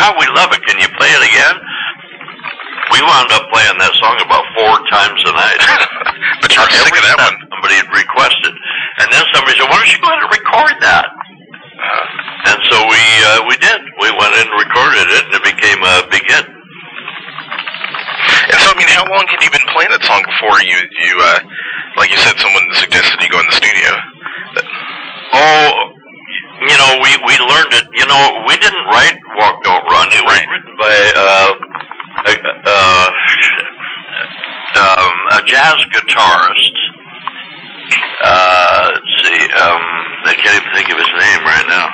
yeah, we love it. Can you play it again? We wound up playing that song about 4 times a night. But you were sick of that one. Somebody had requested. And then somebody said, why don't you go ahead and record that? And so we did. We went in and recorded it, and it became a big hit. And so, I mean, how long had you been playing that song before you like you said, someone suggested you go in the studio? Oh, you know, we learned it. You know, we didn't write Walk, Don't Run. It was written by a jazz guitarist. Let's see. I can't even think of his name right now.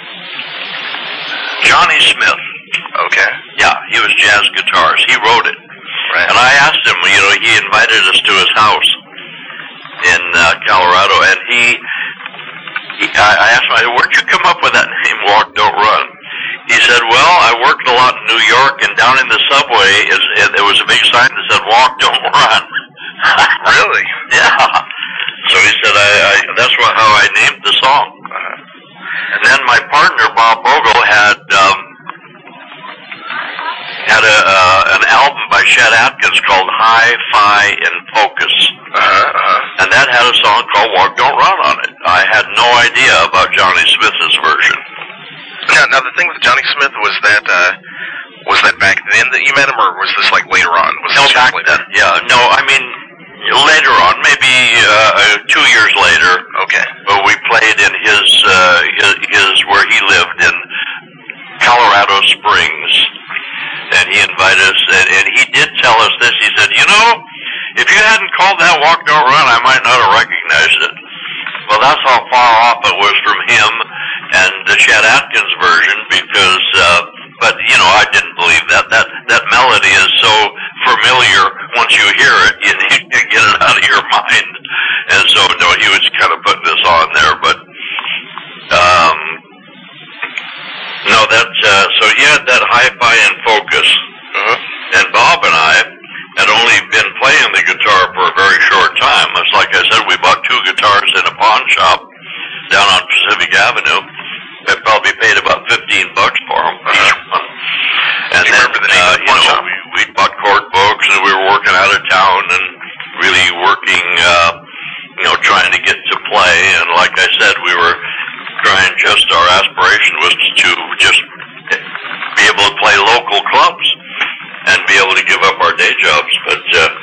Johnny Smith. Okay. Yeah, he was jazz guitarist. He wrote it. Right. And I asked him, you know, he invited us to his house in Colorado, and I asked him, where'd you come up with that name, Walk, Don't Run? He said, well, I worked a lot in New York, and down in the subway, there was a big sign that said, Walk, Don't Run. Really? Yeah. So he said, that's how I named the song. And then my partner, Bob Bogle, had an album by Chet Atkins called Hi-Fi in Focus. And that had a song called Walk, Don't Run on it. I had no idea about Johnny Smith's version. Now the thing with Johnny Smith was that back then that you met him, or was this like later on? No, back then. Yeah, no, I mean, later on, maybe 2 years later. Okay. But we played in his where he lived in Colorado Springs, and he invited us, and he did tell us this. He said, you know, if you hadn't called that Walk, Don't Run, I might not have recognized it. Well, that's how far off it was from him and the Chet Atkins version, because, but, you know, I didn't believe that. That melody is so familiar. Once you hear it, you can't get it out of your mind. And so, no, he was kind of putting this on there, but, no, so he had that Hi-Fi in Focus. And Bob and I had only been playing the guitar for a very short time. It's like I said, we bought 2 guitars in a pawn shop down on Pacific Avenue. I probably paid about $15 for them each one. And do you remember the name of the pawn shop? We bought chord books, and we were working out of town and really working, trying to get to play. And like I said, we were trying, our aspiration was to just be able to play local clubs and be able to give up our day jobs. But